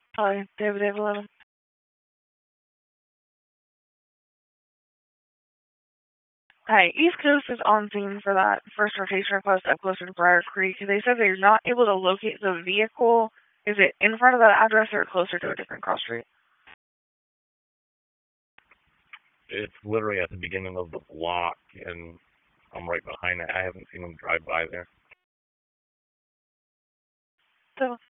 Hi, David 11. Hi, East Coast is on scene for that first rotation request up closer to Briar Creek. They said they're not able to locate the vehicle. Is it in front of that address or closer to a different cross street? It's literally at the beginning of the block, and I'm right behind it. I haven't seen him drive by there. So